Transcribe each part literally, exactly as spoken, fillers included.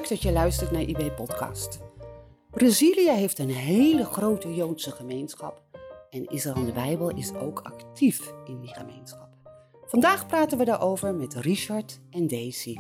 Leuk dat je luistert naar I B Podcast. Brazilië heeft een hele grote Joodse gemeenschap en Israël en de Bijbel is ook actief in die gemeenschap. Vandaag praten we daarover met Richard en Daisy.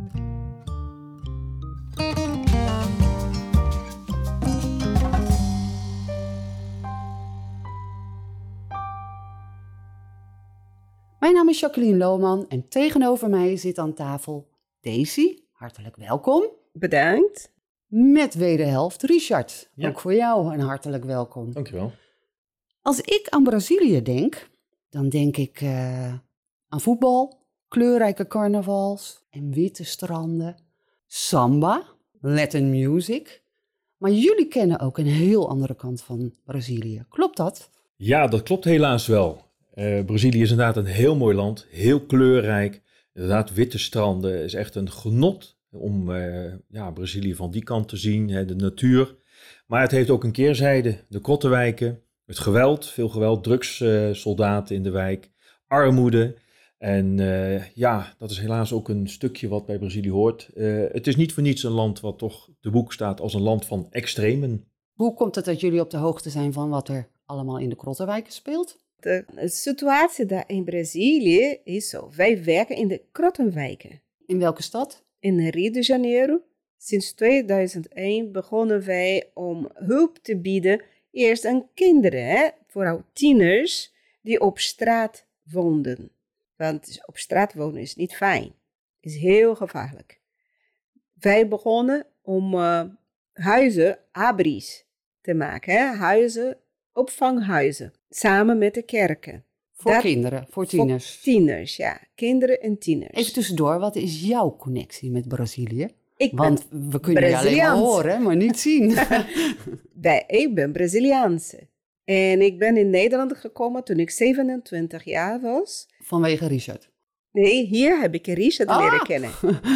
Mijn naam is Jacqueline Lohman en tegenover mij zit aan tafel Daisy. Hartelijk welkom. Bedankt. Met wederhelft Richard. Ja. Ook voor jou een hartelijk welkom. Dankjewel. Als ik aan Brazilië denk, dan denk ik uh, aan voetbal, kleurrijke carnavals en witte stranden, samba, Latin music. Maar jullie kennen ook een heel andere kant van Brazilië. Klopt dat? Ja, dat klopt helaas wel. Uh, Brazilië is inderdaad een heel mooi land, heel kleurrijk. Inderdaad, witte stranden is echt een genot om uh, ja, Brazilië van die kant te zien, hè, de natuur. Maar het heeft ook een keerzijde, de krottenwijken, het geweld, veel geweld, drugssoldaten uh, in de wijk, armoede. En uh, ja, dat is helaas ook een stukje wat bij Brazilië hoort. Uh, het is niet voor niets een land wat toch te boek staat als een land van extremen. Hoe komt het dat jullie op de hoogte zijn van wat er allemaal in de krottenwijken speelt? De situatie daar in Brazilië is zo. Wij werken in de krottenwijken. In welke stad? In Rio de Janeiro. Sinds tweeduizend één begonnen wij om hulp te bieden. Eerst aan kinderen, hè? Vooral tieners die op straat woonden. Want op straat wonen is niet fijn. Is heel gevaarlijk. Wij begonnen om uh, huizen, abris, te maken. Hè? Huizen, opvanghuizen. Samen met de kerken. Voor Dat, kinderen, voor tieners. Voor tieners, ja. Kinderen en tieners. Even tussendoor, wat is jouw connectie met Brazilië? Ik Want we kunnen je alleen maar horen, maar niet zien. Bij, ik ben Braziliaanse. En ik ben in Nederland gekomen toen ik zevenentwintig jaar was. Vanwege Richard? Nee, hier heb ik Richard ah. leren kennen.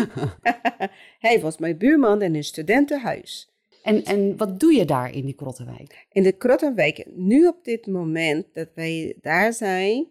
Hij was mijn buurman in een studentenhuis. En, en wat doe je daar in die krottenwijk? In de krottenwijken, nu op dit moment dat wij daar zijn,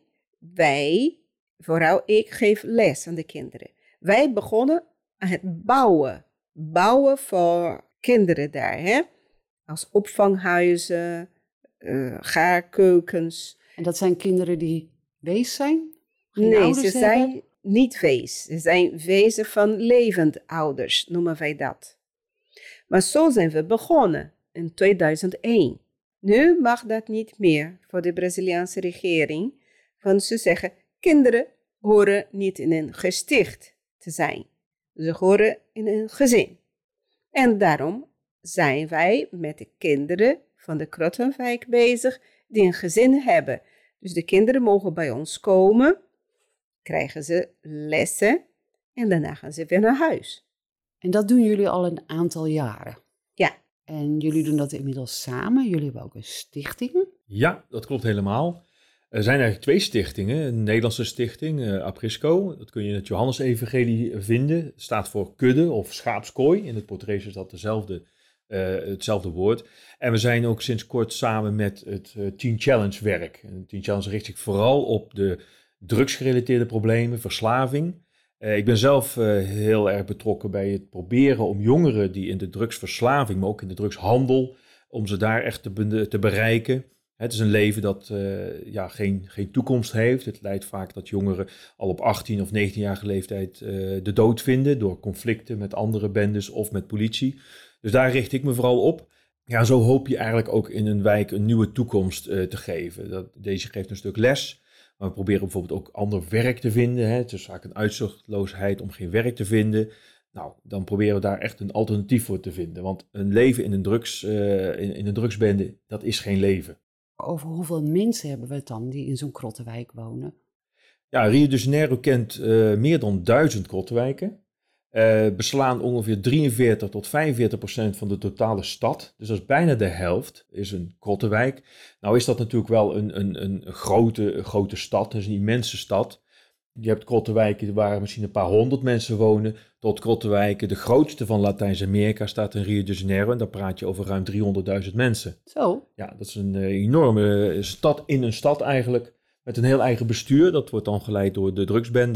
wij, vooral ik, geef les aan de kinderen. Wij begonnen aan het bouwen. Bouwen voor kinderen daar, hè? Als opvanghuizen, uh, gaarkeukens. En dat zijn kinderen die wees zijn? Geen nee, ouders ze hebben? zijn niet wees. Ze zijn wezen van levend ouders, noemen wij dat. Maar zo zijn we begonnen in tweeduizend één. Nu mag dat niet meer voor de Braziliaanse regering. Want ze zeggen, kinderen horen niet in een gesticht te zijn. Ze horen in een gezin. En daarom zijn wij met de kinderen van de Krottenwijk bezig die een gezin hebben. Dus de kinderen mogen bij ons komen, krijgen ze lessen en daarna gaan ze weer naar huis. En dat doen jullie al een aantal jaren? Ja. En jullie doen dat inmiddels samen? Jullie hebben ook een stichting? Ja, dat klopt helemaal. Er zijn eigenlijk twee stichtingen. Een Nederlandse stichting, uh, Aprisco. Dat kun je in het Johannesevangelie vinden. Het staat voor kudde of schaapskooi. In het Portugees is dat dezelfde, uh, hetzelfde woord. En we zijn ook sinds kort samen met het uh, Teen Challenge werk. En Teen Challenge richt zich vooral op de drugsgerelateerde problemen, verslaving. Uh, ik ben zelf uh, heel erg betrokken bij het proberen om jongeren die in de drugsverslaving, maar ook in de drugshandel, om ze daar echt te, be- te bereiken. Het is een leven dat uh, ja, geen, geen toekomst heeft. Het leidt vaak dat jongeren al op achttien of negentienjarige leeftijd uh, de dood vinden door conflicten met andere bendes of met politie. Dus daar richt ik me vooral op. Ja, zo hoop je eigenlijk ook in een wijk een nieuwe toekomst uh, te geven. Dat, deze geeft een stuk les. Maar we proberen bijvoorbeeld ook ander werk te vinden. Hè. Het is vaak een uitzichtloosheid om geen werk te vinden. Nou, dan proberen we daar echt een alternatief voor te vinden. Want een leven in een, drugs, uh, in, in een drugsbende, dat is geen leven. Over hoeveel mensen hebben we het dan die in zo'n krottenwijk wonen? Ja, Rio de Janeiro kent uh, meer dan duizend krottenwijken. Uh, beslaan ongeveer drieënveertig tot vijfenveertig procent van de totale stad. Dus dat is bijna de helft, is een krottenwijk. Nou is dat natuurlijk wel een, een, een, grote, een grote stad, dat is een immense stad. Je hebt krottenwijken waar misschien een paar honderd mensen wonen, tot krottenwijken. De grootste van Latijns-Amerika staat in Rio de Janeiro en daar praat je over ruim driehonderdduizend mensen. Zo? Ja, dat is een uh, enorme stad in een stad eigenlijk, met een heel eigen bestuur. Dat wordt dan geleid door de drugsbendes.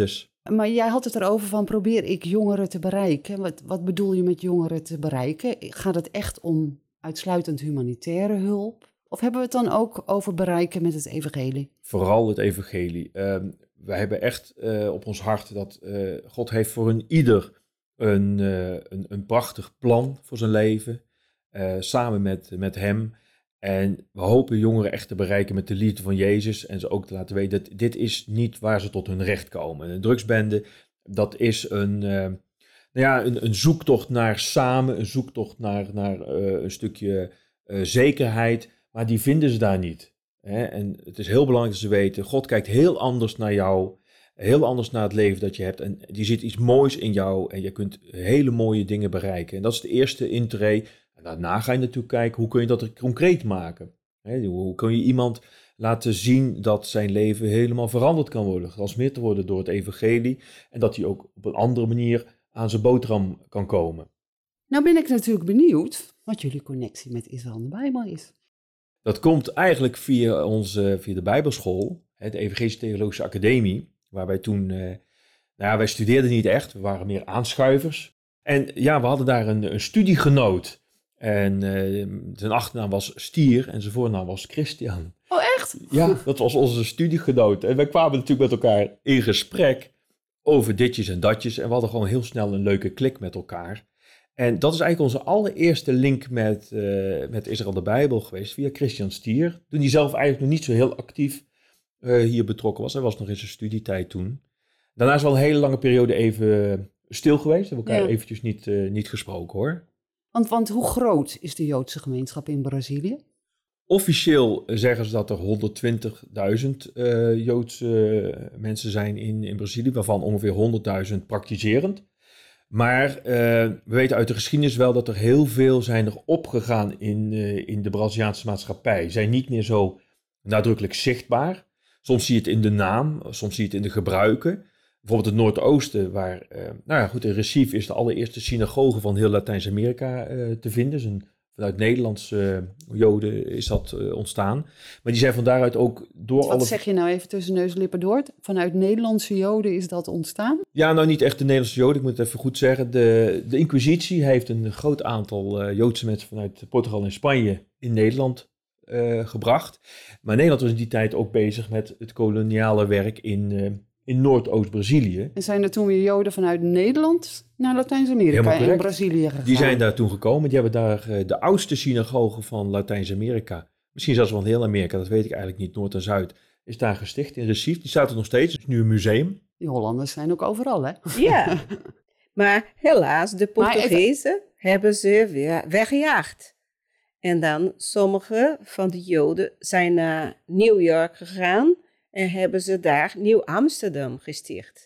Maar jij had het erover van probeer ik jongeren te bereiken. Wat, wat bedoel je met jongeren te bereiken? Gaat het echt om uitsluitend humanitaire hulp? Of hebben we het dan ook over bereiken met het evangelie? Vooral het evangelie. Uh, wij hebben echt uh, op ons hart dat uh, God heeft voor een ieder een, uh, een, een prachtig plan voor zijn leven. Uh, samen met, met hem. En we hopen jongeren echt te bereiken met de liefde van Jezus. En ze ook te laten weten dat dit is niet waar ze tot hun recht komen. Een drugsbende, dat is een, uh, nou ja, een, een zoektocht naar samen. Een zoektocht naar, naar uh, een stukje uh, zekerheid. Maar die vinden ze daar niet. Hè? En het is heel belangrijk dat ze weten, God kijkt heel anders naar jou. Heel anders naar het leven dat je hebt. En die ziet iets moois in jou. En je kunt hele mooie dingen bereiken. En dat is de eerste intree. En daarna ga je natuurlijk kijken, hoe kun je dat concreet maken? Hè? Hoe kun je iemand laten zien dat zijn leven helemaal veranderd kan worden. Getransformeerd worden door het evangelie. En dat hij ook op een andere manier aan zijn boterham kan komen. Nou ben ik natuurlijk benieuwd wat jullie connectie met Israël en de Bijbel is. Dat komt eigenlijk via, onze, via de Bijbelschool, de Evangelische Theologische Academie, waar wij toen, uh, nou ja, wij studeerden niet echt, we waren meer aanschuivers. En ja, we hadden daar een, een studiegenoot. En uh, zijn achternaam was Stier en zijn voornaam was Christian. Oh, echt? Ja, dat was onze studiegenoot. En wij kwamen natuurlijk met elkaar in gesprek over ditjes en datjes. En we hadden gewoon heel snel een leuke klik met elkaar. En dat is eigenlijk onze allereerste link met, uh, met Israël de Bijbel geweest, via Christian Stier. Toen hij zelf eigenlijk nog niet zo heel actief uh, hier betrokken was. Hij was nog in zijn studietijd toen. Daarna is wel een hele lange periode even stil geweest. We hebben elkaar ja. eventjes niet, uh, niet gesproken hoor. Want, want hoe groot is de Joodse gemeenschap in Brazilië? Officieel zeggen ze dat er honderdtwintigduizend uh, Joodse uh, mensen zijn in, in Brazilië, waarvan ongeveer honderdduizend praktiserend. Maar uh, we weten uit de geschiedenis wel dat er heel veel zijn er opgegaan in, uh, in de Braziliaanse maatschappij. Zijn niet meer zo nadrukkelijk zichtbaar. Soms zie je het in de naam, soms zie je het in de gebruiken. Bijvoorbeeld het Noordoosten, waar, uh, nou ja goed, in Recife is de allereerste synagoge van heel Latijns-Amerika uh, te vinden. Dus een, vanuit Nederlandse uh, Joden is dat uh, ontstaan. Maar die zijn van daaruit ook door Wat alle... Wat zeg je nou even tussen neus en lippen door? Vanuit Nederlandse Joden is dat ontstaan? Ja, nou niet echt de Nederlandse Joden, ik moet het even goed zeggen. De, de Inquisitie heeft een groot aantal uh, Joodse mensen vanuit Portugal en Spanje in Nederland uh, gebracht. Maar Nederland was in die tijd ook bezig met het koloniale werk in... Uh, in Noordoost-Brazilië. En zijn er toen weer Joden vanuit Nederland naar Latijns-Amerika en Brazilië gegaan? Die zijn daar toen gekomen. Die hebben daar uh, de oudste synagoge van Latijns-Amerika. Misschien zelfs van heel Amerika, dat weet ik eigenlijk niet. Noord en Zuid is daar gesticht in Recife. Die staat er nog steeds. Het is nu een museum. Die Hollanders zijn ook overal, hè? Ja, maar helaas, de Portugezen even... hebben ze weer weggejaagd. En dan sommige van de Joden zijn naar New York gegaan en hebben ze daar Nieuw-Amsterdam gesticht.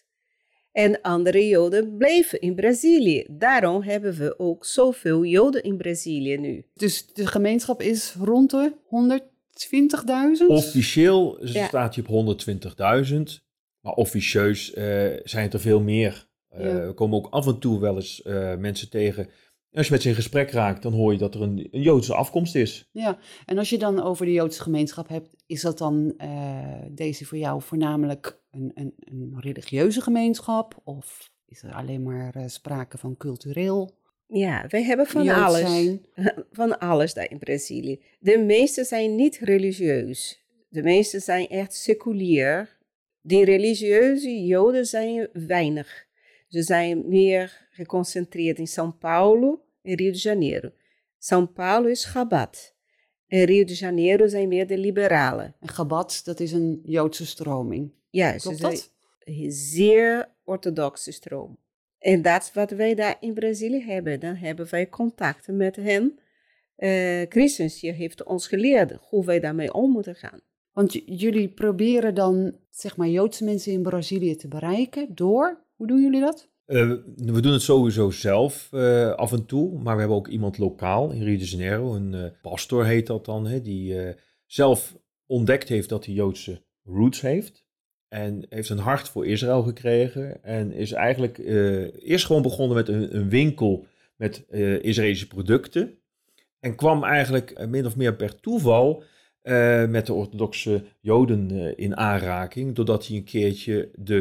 En andere Joden bleven in Brazilië. Daarom hebben we ook zoveel Joden in Brazilië nu. Dus de gemeenschap is rond de honderdtwintigduizend? Officieel Ja. staat hij op honderdtwintigduizend. Maar officieus uh, zijn het er veel meer. Uh, Ja. Er komen ook af en toe wel eens uh, mensen tegen. Als je met ze in gesprek raakt, dan hoor je dat er een, een Joodse afkomst is. Ja, en als je dan over de Joodse gemeenschap hebt, is dat dan, uh, deze voor jou voornamelijk een, een, een religieuze gemeenschap? Of is er alleen maar uh, sprake van cultureel? Ja, wij hebben van Joods alles. zijn? Van alles daar in Brazilië. De meeste zijn niet religieus. De meeste zijn echt seculier. Die religieuze Joden zijn weinig. Ze zijn meer geconcentreerd in São Paulo en Rio de Janeiro. São Paulo is Chabad. En Rio de Janeiro zijn meer de liberalen. En Chabad, dat is een Joodse stroming. Ja, Klopt ze dat? zijn een zeer orthodoxe stroom. En dat is wat wij daar in Brazilië hebben. Dan hebben wij contacten met hen. Uh, Christus heeft ons geleerd hoe wij daarmee om moeten gaan. Want j- jullie proberen dan, zeg maar, Joodse mensen in Brazilië te bereiken door... Hoe doen jullie dat? Uh, we doen het sowieso zelf uh, af en toe, maar we hebben ook iemand lokaal in Rio de Janeiro, een uh, pastor heet dat dan, hè, die uh, zelf ontdekt heeft dat hij Joodse roots heeft. En heeft een hart voor Israël gekregen en is eigenlijk uh, eerst gewoon begonnen met een, een winkel met uh, Israëlische producten. En kwam eigenlijk uh, min of meer per toeval uh, met de orthodoxe Joden uh, in aanraking, doordat hij een keertje de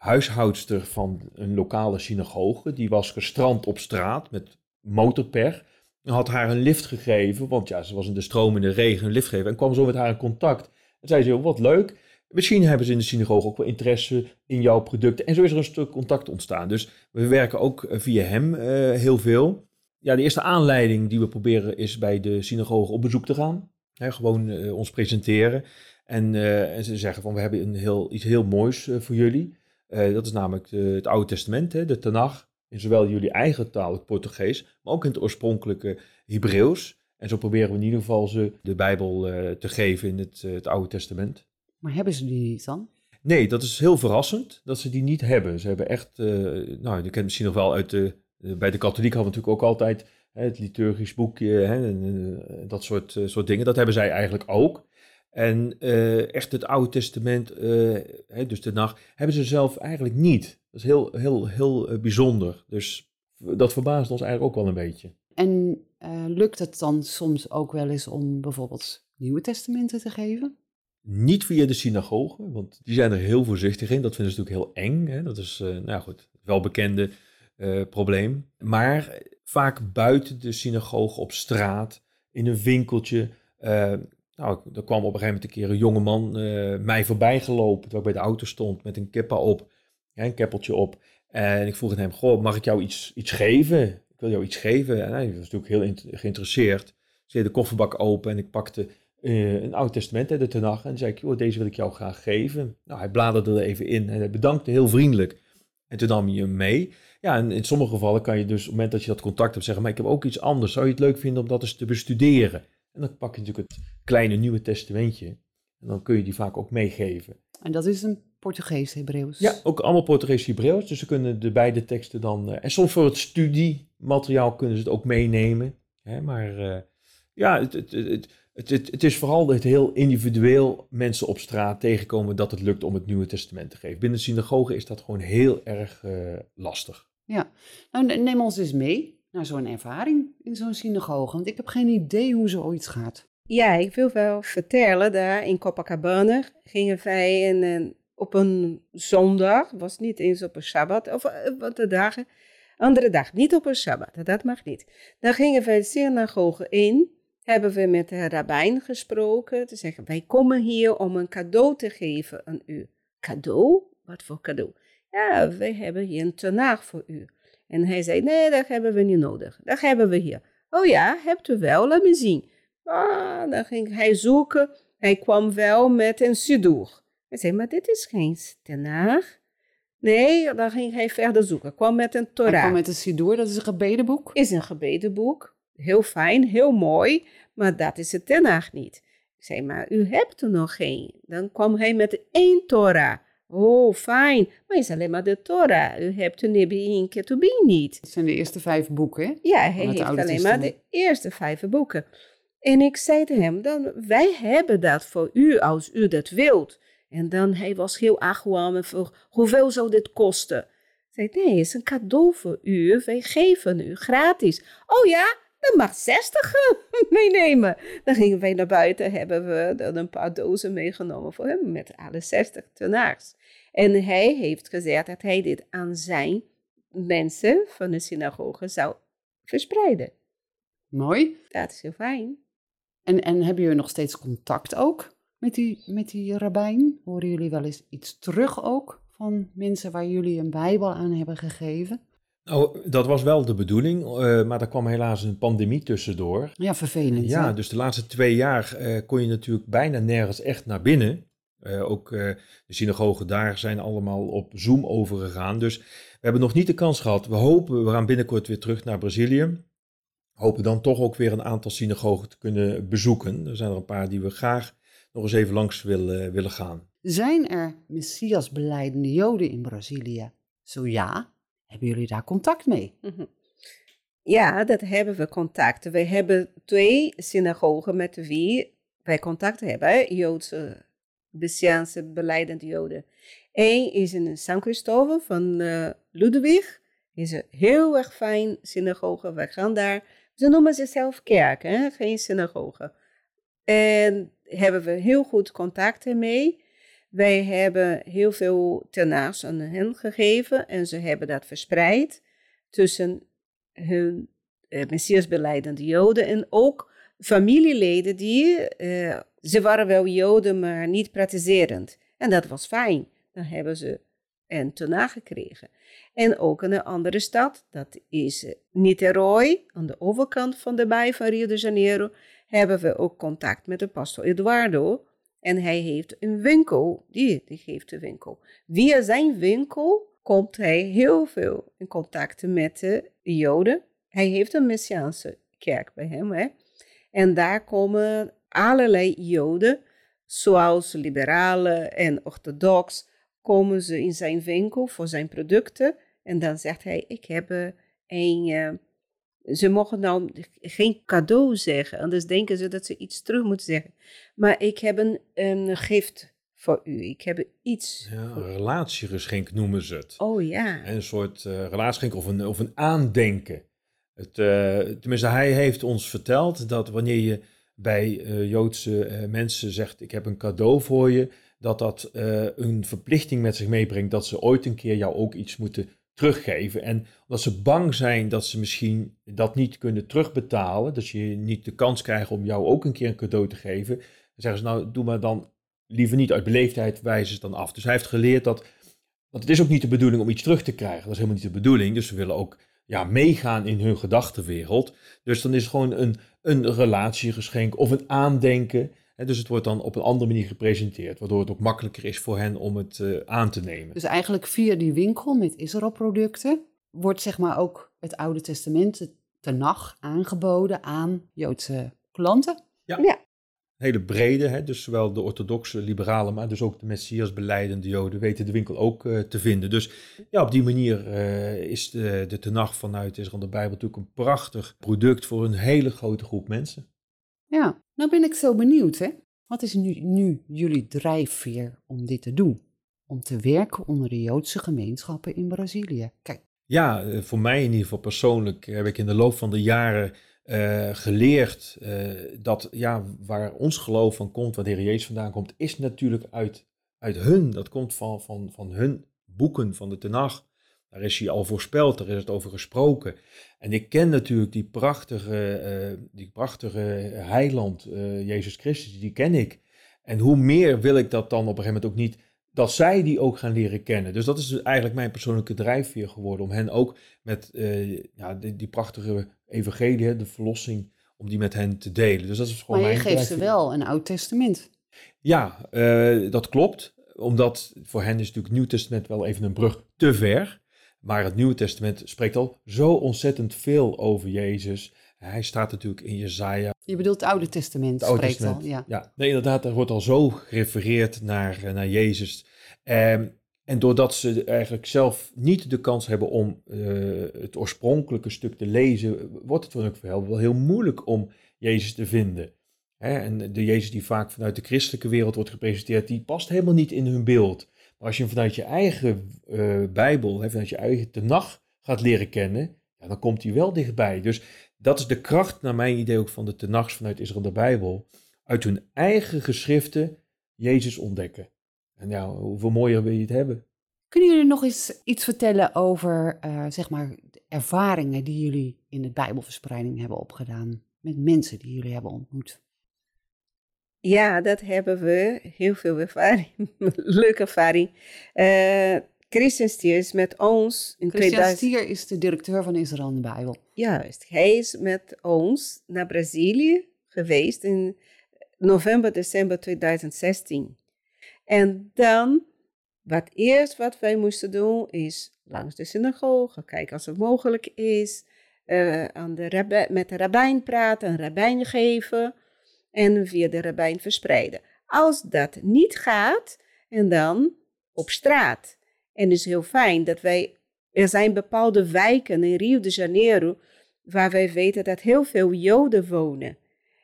huishoudster van een lokale synagoge. Die was gestrand op straat met motorpech. En had haar een lift gegeven, want ja, ze was in de stromende regen een lift gegeven. En kwam zo met haar in contact. En zei ze, wat leuk. Misschien hebben ze in de synagoge ook wel interesse in jouw producten. En zo is er een stuk contact ontstaan. Dus we werken ook via hem uh, heel veel. Ja, de eerste aanleiding die we proberen is bij de synagoge op bezoek te gaan. He, gewoon uh, ons presenteren. En, uh, en ze zeggen van, we hebben een heel, iets heel moois uh, voor jullie. Uh, dat is namelijk de, het Oude Testament, hè, de Tanach. In zowel jullie eigen taal, het Portugees, maar ook in het oorspronkelijke Hebreeuws. En zo proberen we in ieder geval ze de Bijbel uh, te geven in het, uh, het Oude Testament. Maar hebben ze die niet dan? Nee, dat is heel verrassend dat ze die niet hebben. Ze hebben echt, uh, nou, je kent misschien nog wel uit de, uh, bij de katholiek hadden we natuurlijk ook altijd hè, het liturgisch boekje, hè, en, uh, dat soort, uh, soort dingen. Dat hebben zij eigenlijk ook. En uh, echt het Oude Testament, uh, hè, dus de nacht, hebben ze zelf eigenlijk niet. Dat is heel, heel, heel uh, bijzonder. Dus dat verbaast ons eigenlijk ook wel een beetje. En uh, lukt het dan soms ook wel eens om bijvoorbeeld Nieuwe Testamenten te geven? Niet via de synagoge, want die zijn er heel voorzichtig in. Dat vinden ze natuurlijk heel eng. Hè? Dat is, uh, nou goed, wel bekende uh, probleem. Maar vaak buiten de synagoge op straat, in een winkeltje. Uh, nou, er kwam op een gegeven moment een keer een jongeman uh, mij voorbij gelopen, terwijl ik bij de auto stond met een kippa op, ja, een keppeltje op. En ik vroeg aan hem, goh, mag ik jou iets, iets geven? Ik wil jou iets geven. En hij was natuurlijk heel in, geïnteresseerd. Ik deed de kofferbak open en ik pakte Uh, een Oud Testament, hè, de Tenach. En zei ik, joh, deze wil ik jou graag geven. Nou, hij bladerde er even in en hij bedankte heel vriendelijk. En toen nam hij hem mee. Ja, en in sommige gevallen kan je dus op het moment dat je dat contact hebt zeggen, maar ik heb ook iets anders. Zou je het leuk vinden om dat eens te bestuderen? En dan pak je natuurlijk het kleine Nieuwe Testamentje. En dan kun je die vaak ook meegeven. En dat is een Portugees-Hebreeuws? Ja, ook allemaal Portugees-Hebreeuws. Dus ze kunnen de beide teksten dan... Uh, en soms voor het studiemateriaal kunnen ze het ook meenemen. Hè, maar uh, ja, het... het, het Het, het, het is vooral het heel individueel mensen op straat tegenkomen dat het lukt om het Nieuwe Testament te geven. Binnen de synagoge is dat gewoon heel erg uh, lastig. Ja, nou neem ons eens mee naar zo'n ervaring in zo'n synagoge, want ik heb geen idee hoe zoiets gaat. Ja, ik wil wel vertellen, daar in Copacabana gingen wij in een, op een zondag, was niet eens op een Sabbat, of wat de dagen, andere dag, niet op een Sabbat, dat mag niet. Dan gingen wij de synagoge in. Hebben we met de rabbijn gesproken, te zeggen, wij komen hier om een cadeau te geven aan u. Cadeau? Wat voor cadeau? Ja, wij hebben hier een Tanach voor u. En hij zei, nee, dat hebben we niet nodig. Dat hebben we hier. Oh ja, hebt u wel? Laat me zien. Ah, dan ging hij zoeken. Hij kwam wel met een Sidur. Hij zei, maar dit is geen Tanach. Nee, dan ging hij verder zoeken. Kwam met een Torah. Hij kwam met een Sidur, dat is een gebedenboek? Is een gebedenboek. Heel fijn, heel mooi, maar dat is het Tanach niet. Ik zei, maar u hebt er nog geen. Dan kwam hij met één Torah. Oh, fijn, maar is alleen maar de Torah. U hebt de Nebi en Ketubim niet. Het zijn de eerste vijf boeken, hè? Ja, hij heeft alleen Testament. Maar de eerste vijf boeken. En ik zei tegen hem, dan, wij hebben dat voor u als u dat wilt. En dan hij was heel argwaan en vroeg, hoeveel zou dit kosten? Ik zei, nee, het is een cadeau voor u. Wij geven u gratis. Oh ja? Dan mag zestig meenemen. Dan gingen wij naar buiten, hebben we dan een paar dozen meegenomen voor hem met alle zestig Tanachs. En hij heeft gezegd dat hij dit aan zijn mensen van de synagoge zou verspreiden. Mooi. Dat is heel fijn. En, en hebben jullie nog steeds contact ook met die, met die rabbijn? Horen jullie wel eens iets terug ook van mensen waar jullie een Bijbel aan hebben gegeven? Nou, dat was wel de bedoeling, uh, maar daar kwam helaas een pandemie tussendoor. Ja, vervelend. Ja, hè? dus de laatste twee jaar uh, kon je natuurlijk bijna nergens echt naar binnen. Uh, ook uh, de synagogen daar zijn allemaal op Zoom overgegaan. Dus we hebben nog niet de kans gehad. We hopen, we gaan binnenkort weer terug naar Brazilië. Hopen dan toch ook weer een aantal synagogen te kunnen bezoeken. Er zijn er een paar die we graag nog eens even langs willen, willen gaan. Zijn er Messias-belijdende Joden in Brazilië? Zo ja. Hebben jullie daar contact mee? Ja, dat hebben we contact. We hebben twee synagogen met wie wij contact hebben. Joodse, Messiaanse belijdende Joden. Eén is in San Cristóbal van uh, Ludwig. Is een heel erg fijn synagoge. Wij gaan daar. Ze noemen zichzelf kerk, hè? Geen synagoge. En hebben we heel goed contacten mee. Wij hebben heel veel tenaars aan hen gegeven en ze hebben dat verspreid tussen hun uh, Messiasbelijdende Joden en ook familieleden die, uh, ze waren wel Joden, maar niet praktiserend. En dat was fijn. Dan hebben ze een tenaar gekregen. En ook in een andere stad, dat is Niterói, aan de overkant van de baai van Rio de Janeiro, hebben we ook contact met de pastor Eduardo. En hij heeft een winkel, die, die geeft de winkel. Via zijn winkel komt hij heel veel in contact met de Joden. Hij heeft een Messiaanse kerk bij hem. Hè? En daar komen allerlei Joden, zoals liberalen en orthodox, komen ze in zijn winkel voor zijn producten. En dan zegt hij, ik heb een... Uh, ze mogen nou geen cadeau zeggen, anders denken ze dat ze iets terug moeten zeggen. Maar ik heb een, een gift voor u. Ik heb iets. Ja, een relatiegeschenk noemen ze het. Oh ja. Een soort uh, relatiegeschenk of een, of een aandenken. Het, uh, tenminste, hij heeft ons verteld dat wanneer je bij uh, Joodse uh, mensen zegt, ik heb een cadeau voor je, dat dat uh, een verplichting met zich meebrengt dat ze ooit een keer jou ook iets moeten teruggeven. En omdat ze bang zijn dat ze misschien dat niet kunnen terugbetalen, dat je niet de kans krijgt om jou ook een keer een cadeau te geven, dan zeggen ze, nou, doe maar dan liever niet. Uit beleefdheid wijzen ze dan af. Dus hij heeft geleerd dat, want het is ook niet de bedoeling om iets terug te krijgen. Dat is helemaal niet de bedoeling. Dus we willen ook ja, meegaan in hun gedachtenwereld. Dus dan is het gewoon een, een relatiegeschenk of een aandenken. He, dus het wordt dan op een andere manier gepresenteerd, waardoor het ook makkelijker is voor hen om het uh, aan te nemen. Dus eigenlijk via die winkel met Israël-producten wordt zeg maar ook het Oude Testament, de Tenach, aangeboden aan Joodse klanten? Ja, ja. Hele brede, hè, dus zowel de orthodoxe liberalen, maar dus ook de Messias-belijdende Joden weten de winkel ook uh, te vinden. Dus ja, op die manier uh, is de, de Tenach vanuit Israël de Bijbel natuurlijk een prachtig product voor een hele grote groep mensen. Ja, nou ben ik zo benieuwd, hè. Wat is nu, nu jullie drijfveer om dit te doen? Om te werken onder de Joodse gemeenschappen in Brazilië? Kijk. Ja, voor mij in ieder geval persoonlijk heb ik in de loop van de jaren uh, geleerd uh, dat ja, waar ons geloof van komt, waar de Heer Jezus vandaan komt, is natuurlijk uit, uit hun. Dat komt van, van, van hun boeken, van de Tenach. Daar is hij al voorspeld, daar is het over gesproken. En ik ken natuurlijk die prachtige, uh, die prachtige heiland, uh, Jezus Christus, die ken ik. En hoe meer wil ik dat dan op een gegeven moment ook niet, dat zij die ook gaan leren kennen. Dus dat is dus eigenlijk mijn persoonlijke drijfveer geworden, om hen ook met uh, ja, die, die prachtige evangelie, de verlossing, om die met hen te delen. Dus dat is gewoon maar je mijn geeft drijfveer. ze wel een Oud Testament. Ja, uh, dat klopt. Omdat voor hen is natuurlijk het Nieuw Testament wel even een brug te ver. Maar het Nieuwe Testament spreekt al zo ontzettend veel over Jezus. Hij staat natuurlijk in Jesaja. Je bedoelt het Oude Testament, Het Oude spreekt Testament. al. Ja. Ja, nee, inderdaad, er wordt al zo gerefereerd naar, naar Jezus. Um, en doordat ze eigenlijk zelf niet de kans hebben om uh, het oorspronkelijke stuk te lezen, wordt het voor hun wel heel moeilijk om Jezus te vinden. Hè? En de Jezus die vaak vanuit de christelijke wereld wordt gepresenteerd, die past helemaal niet in hun beeld. Maar als je hem vanuit je eigen uh, Bijbel, hè, vanuit je eigen Tenach gaat leren kennen, ja, dan komt hij wel dichtbij. Dus dat is de kracht, naar mijn idee ook, van de Tenachs vanuit Israël de Bijbel. Uit hun eigen geschriften Jezus ontdekken. En ja, hoeveel mooier wil je het hebben? Kunnen jullie nog eens iets vertellen over uh, zeg maar de ervaringen die jullie in de Bijbelverspreiding hebben opgedaan? Met mensen die jullie hebben ontmoet? Ja, dat hebben we. Heel veel ervaring. Leuke ervaring. Uh, Christian Stier is met ons in Christian tweeduizend... Stier is de directeur van Israël in de Bijbel. Juist. Hij is met ons naar Brazilië geweest in november, december tweeduizend zestien. En dan, wat eerst wat wij moesten doen, is langs de synagoge, kijken als het mogelijk is, uh, aan de rabbi, met de rabbijn praten, een rabbijn geven en via de rabbijn verspreiden. Als dat niet gaat, en dan op straat. En het is heel fijn dat wij, er zijn bepaalde wijken in Rio de Janeiro, waar wij weten dat heel veel Joden wonen.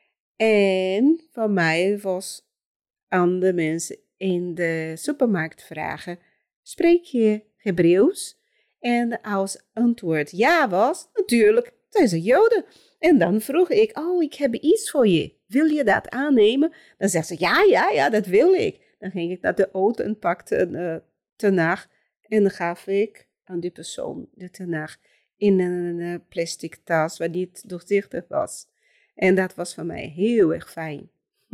En van mij was aan de mensen in de supermarkt vragen, spreek je Hebreeuws? En als antwoord ja was, natuurlijk, zijn ze Joden. En dan vroeg ik, oh, ik heb iets voor je. Wil je dat aannemen? Dan zegt ze, ja, ja, ja, dat wil ik. Dan ging ik naar de auto en pakte een uh, tenaag. En dan gaf ik aan die persoon de tenaag in een uh, plastic tas waar niet doorzichtig was. En dat was voor mij heel erg fijn.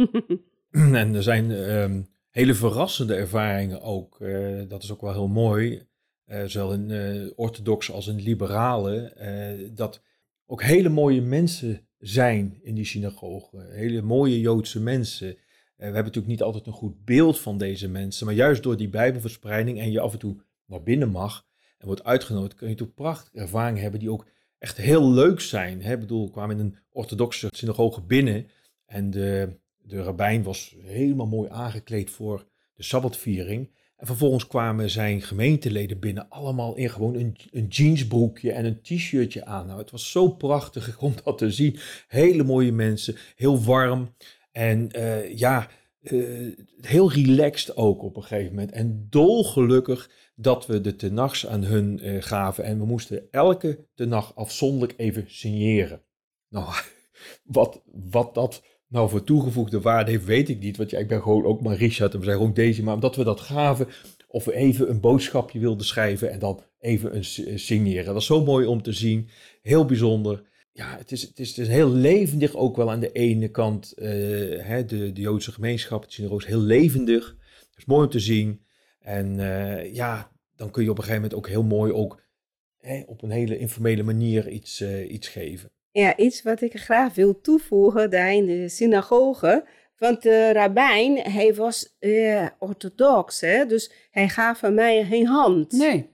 En er zijn um, hele verrassende ervaringen ook. Uh, dat is ook wel heel mooi. Uh, zowel in uh, orthodox als in liberale. Uh, dat ook hele mooie mensen zijn in die synagogen. Hele mooie Joodse mensen. Uh, we hebben natuurlijk niet altijd een goed beeld van deze mensen. Maar juist door die Bijbelverspreiding en je af en toe naar binnen mag en wordt uitgenodigd, kun je toch prachtige ervaringen hebben die ook echt heel leuk zijn. Hè? Ik bedoel, ik kwam in een orthodoxe synagoge binnen en de, de rabbijn was helemaal mooi aangekleed voor de Sabbatviering. En vervolgens kwamen zijn gemeenteleden binnen, allemaal in gewoon een, een jeansbroekje en een t-shirtje aan. Nou, het was zo prachtig om dat te zien. Hele mooie mensen, heel warm en uh, ja, uh, heel relaxed ook op een gegeven moment. En dolgelukkig dat we de tenachs aan hun uh, gaven en we moesten elke tenach afzonderlijk even signeren. Nou, wat, wat dat nou voor toegevoegde waarde heeft, weet ik niet. Want ja, ik ben gewoon ook maar Richard en we zijn gewoon deze. Maar omdat we dat gaven, of we even een boodschapje wilden schrijven en dan even een signeren. Dat is zo mooi om te zien. Heel bijzonder. Ja, het is, het is, het is heel levendig ook wel aan de ene kant. Uh, hè, de, de Joodse gemeenschap, het synagoge is heel levendig. Het is mooi om te zien. En uh, ja, dan kun je op een gegeven moment ook heel mooi ook hè, op een hele informele manier iets, uh, iets geven. Ja, iets wat ik graag wil toevoegen daar in de synagoge. Want de rabbijn, hij was uh, orthodox, hè? Dus hij gaf aan mij geen hand. Nee.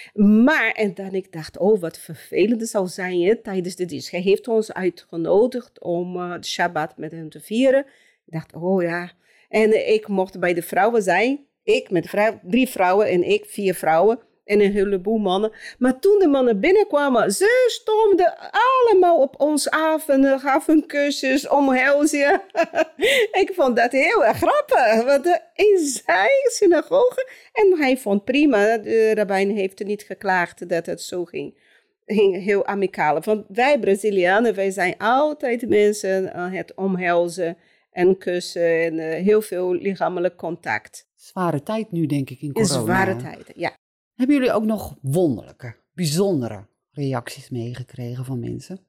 Maar, en dan ik dacht, oh, wat vervelend zou zijn hè, tijdens de dienst. Hij heeft ons uitgenodigd om uh, de Shabbat met hem te vieren. Ik dacht, oh ja. En uh, ik mocht bij de vrouwen zijn. Ik met vrouw, drie vrouwen en ik vier vrouwen. En een heleboel mannen. Maar toen de mannen binnenkwamen, ze stormden allemaal op ons af en gaven kusjes, omhelzen. Ik vond dat heel erg grappig. Want in zijn synagoge. En hij vond prima, de rabbijn heeft er niet geklaagd dat het zo ging. Ging heel amicaal. Want wij Brazilianen, wij zijn altijd mensen aan het omhelzen en kussen en uh, heel veel lichamelijk contact. Zware tijd nu, denk ik, in corona. In zware tijden, ja. Hebben jullie ook nog wonderlijke, bijzondere reacties meegekregen van mensen?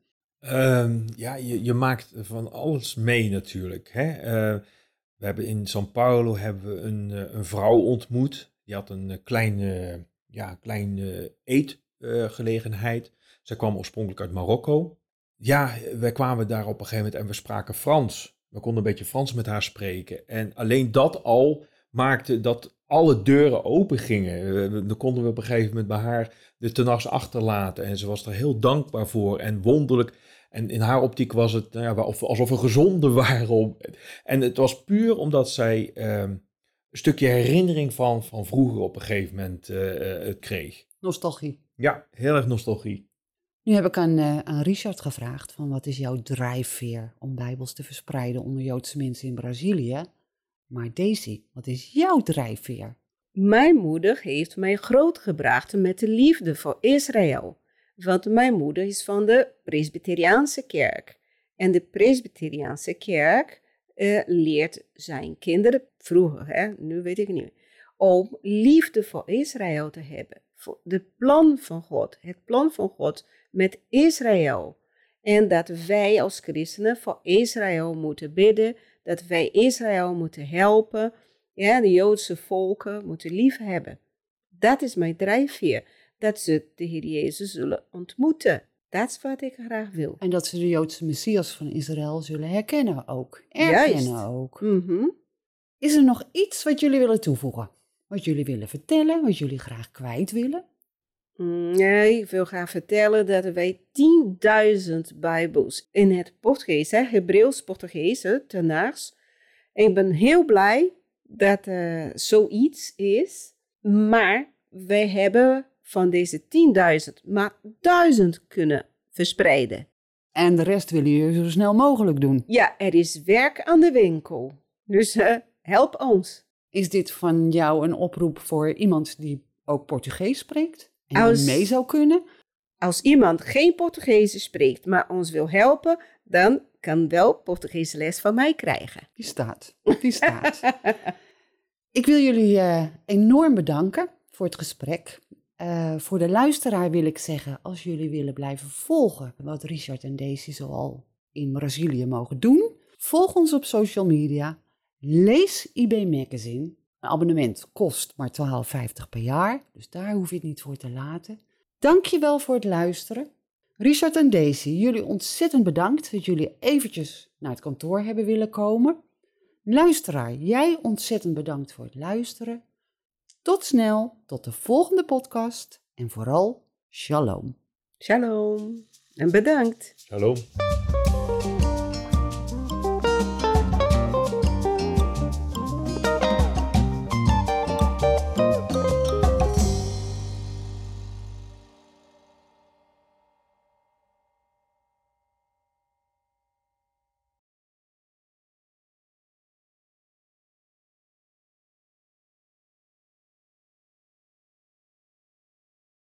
Um, ja, je, je maakt van alles mee natuurlijk. Hè? Uh, we hebben in São Paulo hebben we een, een vrouw ontmoet. Die had een kleine, ja, kleine eetgelegenheid. Uh, Zij kwam oorspronkelijk uit Marokko. Ja, wij kwamen daar op een gegeven moment en we spraken Frans. We konden een beetje Frans met haar spreken. En alleen dat al maakte dat alle deuren open gingen. Dan konden we op een gegeven moment bij haar de tenachs achterlaten. En ze was er heel dankbaar voor en wonderlijk. En in haar optiek was het nou ja, alsof we gezonden waren. En het was puur omdat zij uh, een stukje herinnering van, van vroeger op een gegeven moment uh, kreeg. Nostalgie. Ja, heel erg nostalgie. Nu heb ik aan, uh, aan Richard gevraagd van wat is jouw drijfveer om Bijbels te verspreiden onder Joodse mensen in Brazilië? Maar Daisy, wat is jouw drijfveer? Mijn moeder heeft mij grootgebracht met de liefde voor Israël. Want mijn moeder is van de Presbyteriaanse kerk. En de Presbyteriaanse kerk uh, leert zijn kinderen, vroeger, hè, nu weet ik niet, om liefde voor Israël te hebben. Voor de plan van God, het plan van God met Israël. En dat wij als christenen voor Israël moeten bidden, dat wij Israël moeten helpen, ja, de Joodse volken moeten liefhebben. Dat is mijn drijfveer, dat ze de Heer Jezus zullen ontmoeten. Dat is wat ik graag wil. En dat ze de Joodse Messias van Israël zullen herkennen ook. Erkennen Juist. ook. Mm-hmm. Is er nog iets wat jullie willen toevoegen? Wat jullie willen vertellen, wat jullie graag kwijt willen? Nee, ik wil graag vertellen dat wij tienduizend Bijbels in het Portugees, Hebreeuws-Portugees, tenaars. Ik ben heel blij dat er uh, zoiets is, maar wij hebben van deze tienduizend maar duizend kunnen verspreiden. En de rest willen jullie zo snel mogelijk doen. Ja, er is werk aan de winkel, dus uh, help ons. Is dit van jou een oproep voor iemand die ook Portugees spreekt? En Als, mee zou kunnen? Als iemand geen Portugees spreekt, maar ons wil helpen, dan kan wel Portugees les van mij krijgen. Die staat, die staat. Ik wil jullie uh, enorm bedanken voor het gesprek. Uh, voor de luisteraar wil ik zeggen, als jullie willen blijven volgen wat Richard en Daisy zoal in Brazilië mogen doen, volg ons op social media, lees I B Magazine. Een abonnement kost maar twaalf vijftig per jaar, dus daar hoef je het niet voor te laten. Dank je wel voor het luisteren. Richard en Daisy, jullie ontzettend bedankt dat jullie eventjes naar het kantoor hebben willen komen. Luisteraar, jij ontzettend bedankt voor het luisteren. Tot snel, tot de volgende podcast en vooral shalom. Shalom en bedankt. Shalom.